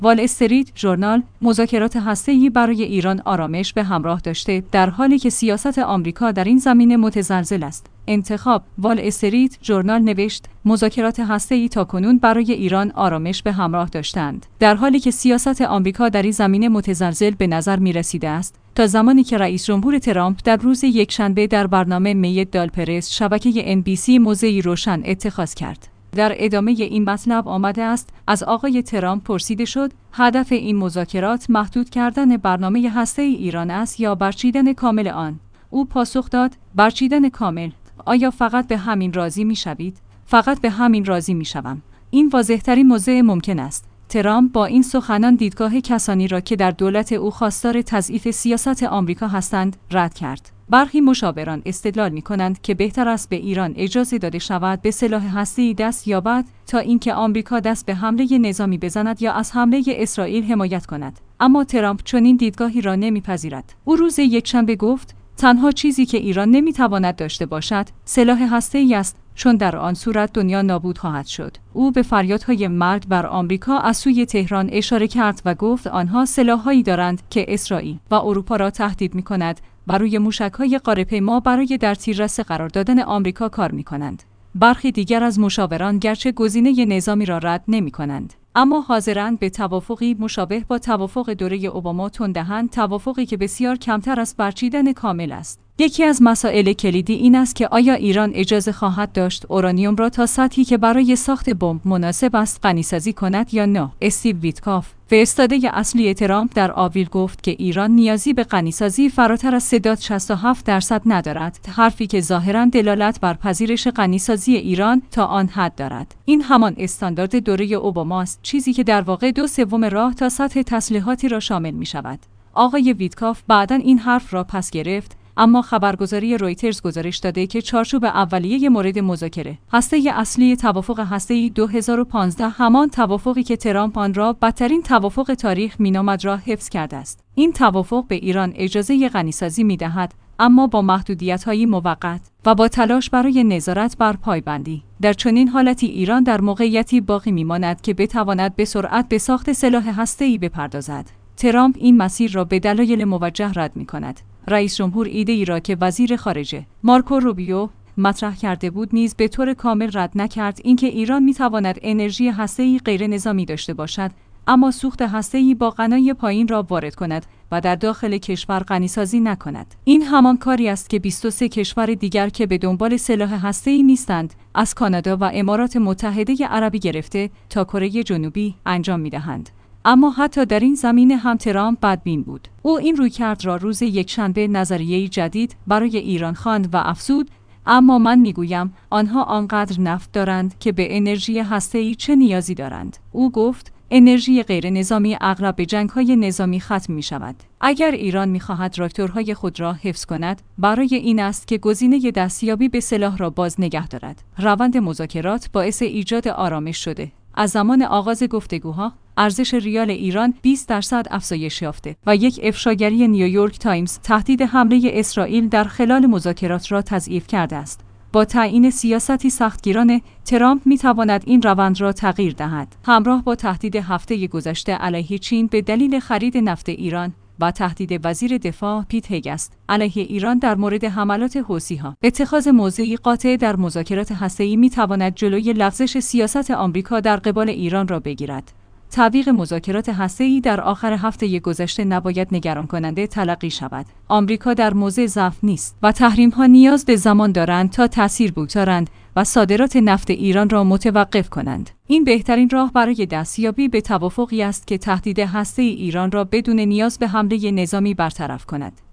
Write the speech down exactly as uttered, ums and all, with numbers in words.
وال استریت ژورنال مذاکرات هسته‌ای برای ایران آرامش به همراه داشته در حالی که سیاست آمریکا در این زمینه متزلزل است. انتخاب وال استریت ژورنال نوشت مذاکرات هسته‌ای تاکنون برای ایران آرامش به همراه داشتند در حالی که سیاست آمریکا در این زمینه متزلزل به نظر می‌رسیده است تا زمانی که رئیس جمهور ترامپ در روز یکشنبه در برنامه می دالپرس شبکه ان بی سی موضعی روشن اتخاذ کرد. در ادامه این مطلب آمده است از آقای ترامپ پرسیده شد هدف این مذاکرات محدود کردن برنامه هسته‌ای ایران است یا برچیدن کامل آن؟ او پاسخ داد برچیدن کامل. آیا فقط به همین راضی می‌شوید؟ فقط به همین راضی می‌شوم. این واضح‌ترین موضع ممکن است. ترامپ با این سخنان دیدگاه کسانی را که در دولت او خواستار تضعیف سیاست آمریکا هستند رد کرد. برخی مشاوران استدلال می‌کنند که بهتر است به ایران اجازه داده شود به سلاح هسته‌ای دست یابد تا اینکه آمریکا دست به حمله نظامی بزند یا از حمله اسرائیل حمایت کند. اما ترامپ چنین دیدگاهی را نمی‌پذیرد. او روز یکشنبه گفت تنها چیزی که ایران نمی‌تواند داشته باشد سلاح هسته‌ای است چون در آن صورت دنیا نابود خواهد شد. او به فریادهای مرگ بر آمریکا از سوی تهران اشاره کرد و گفت آنها سلاح‌هایی دارند که اسرائیل و اروپا را تهدید می‌کند و روی موشک‌های غاره‌پیما برای در تیررس قرار دادن آمریکا کار می‌کنند. برخی دیگر از مشاوران گرچه گزینه نظامی را رد نمی‌کنند، اما حاضرند به توافقی مشابه با توافق دوره اوباما تن دهند، توافقی که بسیار کمتر از برچیدن کامل است. یکی از مسائل کلیدی این است که آیا ایران اجازه خواهد داشت اورانیوم را تا سطحی که برای ساخت بمب مناسب است غنی‌سازی کند یا نه؟ استیو ویتکاف فرستاده اصلی ترامپ در آوریل گفت که ایران نیازی به غنی‌سازی فراتر از سه ممیز شصت و هفت درصد ندارد، حرفی که ظاهراً دلالت بر پذیرش غنی‌سازی ایران تا آن حد دارد. این همان استاندارد دوره اوباما است، چیزی که در واقع دو سوم راه تا سطح تسلیحاتی را شامل می‌شود. آقای ویتکاف بعداً این حرف را پس گرفت، اما خبرگزاری رویترز گزارش داده که چارچوب اولیه مورد مذاکره هسته اصلی توافق هسته‌ای دو هزار و پانزده همان توافقی که ترامپ آن را بدترین توافق تاریخ مینامد را حفظ کرده است. این توافق به ایران اجازه غنی‌سازی می‌دهد، اما با محدودیت‌های موقت و با تلاش برای نظارت بر پایبندی. در چنین حالتی ایران در موقعیتی باقی می‌ماند که بتواند به سرعت به ساخت سلاح هسته‌ای بپردازد. ترامپ این مسیر را به دلایل موجه رد می‌کند. رئیس جمهور ایده ای را که وزیر خارجه مارکو روبیو مطرح کرده بود نیز به طور کامل رد نکرد، اینکه ایران می‌تواند انرژی هسته‌ای غیر نظامی داشته باشد اما سوخت هسته‌ای با غنای پایین را وارد کند و در داخل کشور غنی‌سازی نکند. این همان کاری است که بیست و سه کشور دیگر که به دنبال سلاح هسته‌ای نیستند، از کانادا و امارات متحده عربی گرفته تا کره جنوبی انجام می‌دهند. اما حتی در این زمینه هم ترامپ بدبین بود. او این رویکرد را روز یکشنبه نظریه‌ای جدید برای ایران خواند و افزود اما من میگویم آنها آنقدر نفت دارند که به انرژی هسته‌ای چه نیازی دارند. او گفت انرژی غیر نظامی اغلب به جنگ‌های نظامی ختم می‌شود. اگر ایران می‌خواهد راکتورهای خود را حفظ کند، برای این است که گزینه دستیابی به سلاح را باز نگه دارد. روند مذاکرات باعث ایجاد آرامش شده. از زمان آغاز گفتگوها، ارزش ریال ایران بیست درصد افزایش یافته و یک افشاگری نیویورک تایمز تهدید حمله اسرائیل در خلال مذاکرات را تضعیف کرده است. با تعیین سیاستی سختگیرانه، ترامپ می‌تواند این روند را تغییر دهد. همراه با تهدید هفته گذشته علیه چین به دلیل خرید نفت ایران و تهدید وزیر دفاع پیت هگست علیه ایران در مورد حملات حوثی‌ها، اتخاذ موضعی قاطع در مذاکرات هسته‌ای می‌تواند جلوی لغزش سیاست آمریکا در قبال ایران را بگیرد. تعویق مذاکرات هسته‌ای در آخر هفته گذشته نباید نگران کننده تلقی شود. آمریکا در موضع ضعف نیست و تحریم‌ها نیاز به زمان دارند تا تأثیر بگذارند و صادرات نفت ایران را متوقف کنند. این بهترین راه برای دستیابی به توافقی است که تهدید هسته‌ای ایران را بدون نیاز به حمله نظامی برطرف کند.